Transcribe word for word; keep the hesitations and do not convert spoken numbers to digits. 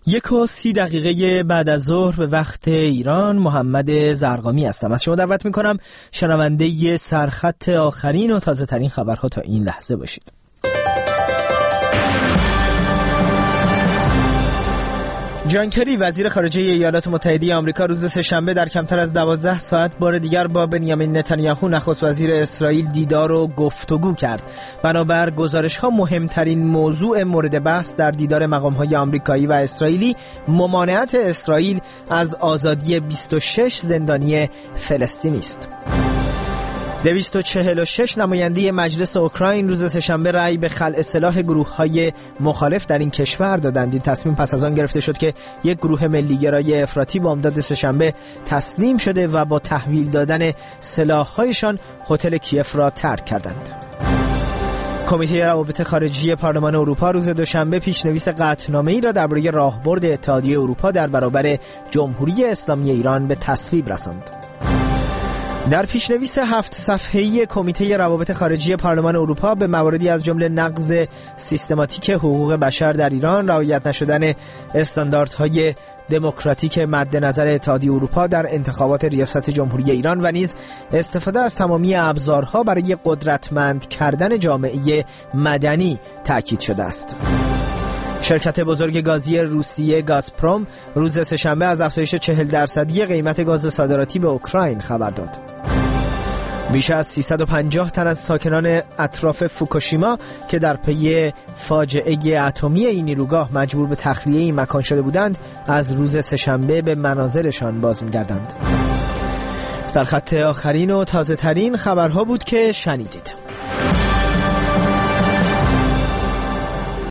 یک و سی دقیقه بعد از ظهر به وقت ایران، محمد زرقامی هستم. از شما دعوت میکنم شنونده سرخط آخرین و تازه ترین خبرها تا این لحظه باشید. جان کری وزیر خارجه ایالات متحده آمریکا روز سه‌شنبه در کمتر از دوازده ساعت بار دیگر با بنیامین نتانیاهو نخست وزیر اسرائیل دیدار و گفتگو کرد. بنابر گزارش‌ها مهمترین موضوع مورد بحث در دیدار مقام‌های آمریکایی و اسرائیلی ممانعت اسرائیل از آزادی بیست و شش زندانی فلسطینی است. دویست و چهل و شش نماینده مجلس اوکراین روز سه‌شنبه رأی به خلع سلاح گروه‌های مخالف در این کشور دادند. این تصمیم پس از آن گرفته شد که یک گروه ملی‌گرای افراطی با امداد سه‌شنبه تسلیم شده و با تحویل دادن سلاح‌هایشان هتل کیف را ترک کردند. کمیته روابط خارجی پارلمان اروپا روز دوشنبه پیشنویس قطعنامه‌ای را درباره راهبرد اتحادیه اروپا در برابر جمهوری اسلامی ایران به تصویب رساند. در پیشنویس هفت صفحه‌ای کمیته روابط خارجی پارلمان اروپا به مواردی از جمله نقض سیستماتیک حقوق بشر در ایران، رعایت نشدن استانداردهای دموکراتیک مد نظر اتحادیه اروپا در انتخابات ریاست جمهوری ایران و نیز استفاده از تمامی ابزارها برای قدرتمند کردن جامعه مدنی تاکید شده است. شرکت بزرگ گازی روسیه گازپروم روز سه‌شنبه از افزایش چهل درصدی قیمت گاز صادراتی به اوکراین خبر داد. بیش از سیصد و پنجاه تن از ساکنان اطراف فوکوشیما که در پی فاجعه اتمی این نیروگاه مجبور به تخلیه این مکان شده بودند، از روز سه‌شنبه به منازلشان باز می‌گردند. سرخط آخرین و تازه ترین خبرها بود که شنیدید.